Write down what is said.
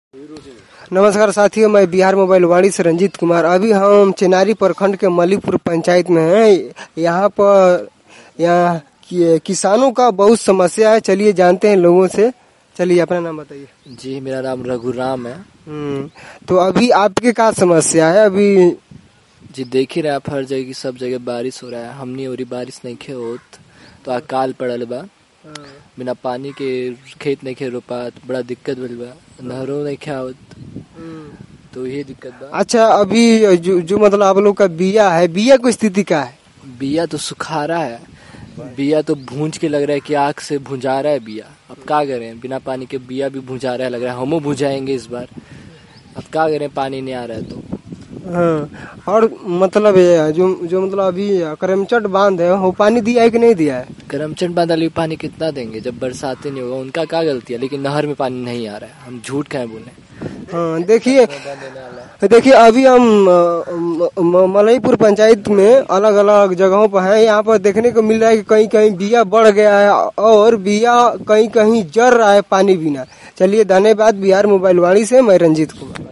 नमस्कार साथियों, मैं बिहार मोबाइल वाणी से रंजीत कुमार। अभी हम चेनारी प्रखंड के मलीपुर पंचायत में हैं। यहाँ किसानों का बहुत समस्या है। चलिए जानते हैं लोगों से। चलिए अपना नाम बताइए। जी, मेरा नाम रघुराम है। तो अभी आपके क्या समस्या है अभी? जी, देख ही रहे आप, हर जगह सब जगह बारिश हो रहा है। हमनी हो रही बारिश नहीं खे होत तो अकाल पड़ल बा। बिना पानी के खेत नहीं खे रोपात, बड़ा दिक्कत भइल बा। नहरों नहीं खे होत तो ये दिक्कत बा। अच्छा, अभी जो मतलब आप लोग का बिया है, बिया की स्थिति क्या है? बिया तो सुखारा है। बिया तो भूंज के लग रहा है कि आग से भुंजा रहा है बिया। अब क्या करें, बिना पानी के बिया भी भुंजा रहा है, लग रहा है हम भुंजाएंगे इस बार। अब क्या करें, पानी नहीं आ रहा है तो। हाँ, और मतलब जो मतलब अभी करमचट बांध है, वो पानी दिया है कि नहीं दिया है? करमचट बांध वाले पानी कितना देंगे जब बरसात ही नहीं होगा? उनका क्या गलती है? लेकिन नहर में पानी नहीं आ रहा है, हम झूठ कहें बोले। हाँ, देखिए अभी हम मलईपुर पंचायत में अलग अलग जगहों पर हैं। यहाँ पर देखने को मिल रहा है कि कहीं कहीं बिया बढ़ गया है और बिया कहीं कहीं जर रहा है पानी बिना। चलिए, धन्यवाद। बिहार मोबाइल वाणी से मैं रंजीत कुमार।